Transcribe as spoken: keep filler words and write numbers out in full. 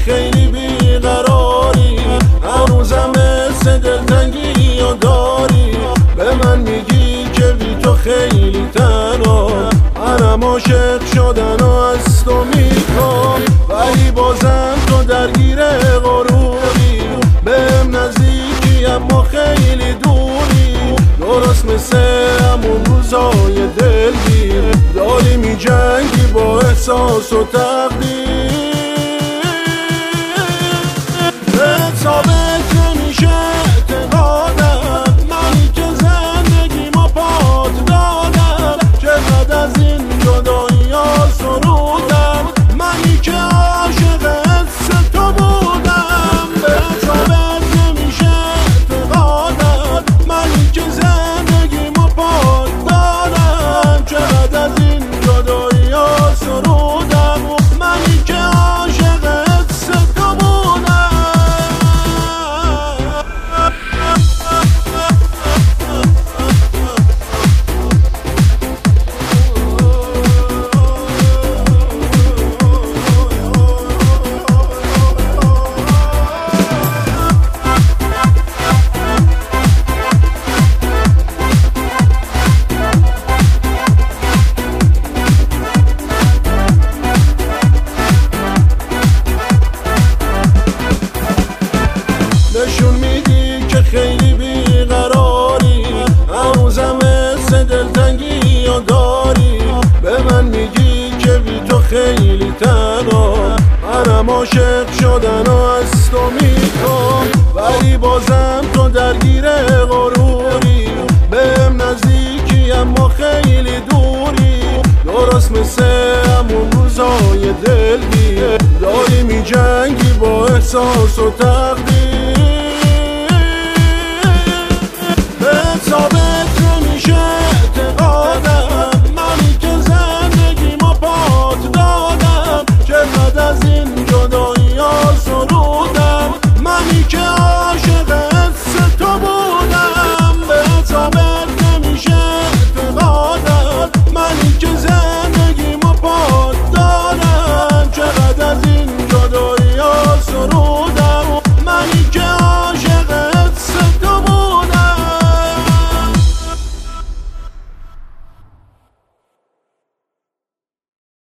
خیلی بیقراری، هنوزم مثل دلتنگی یا داری. به من میگی که بی تو خیلی تنها، منم عاشق شدن و از تو میخوام، ولی بازم تو درگیر غروری. بهم نزدیکی اما خیلی دوری، درست مثل همون روزای دلگیر. داری میجنگی با احساس و تقدیر، بهت ثابت نمیشه اعتقادم، منی که زندگیمو پات دادم. چقدر از این جدایی ها سرودم، منی که عاشق حس تو بودم. بهت ثابت نمیشه اعتقادم، منی که زندگیمو پات دادم. چقدر از این جدایی ها سرودم، منی که عاشق حس تو بودم. نشون میدی که خیلی بیقراری، هنوزم مثل دلتنگی یا داری. به من میگی که بی تو خیلی تنها، منم عاشق شدن و از تو میخوام، ولی بازم تو درگیر غروری. بهم نزدیکی اما خیلی دوری، درست مثل همون روزای دلگیر. داری میجنگی با احساس و تقدیر،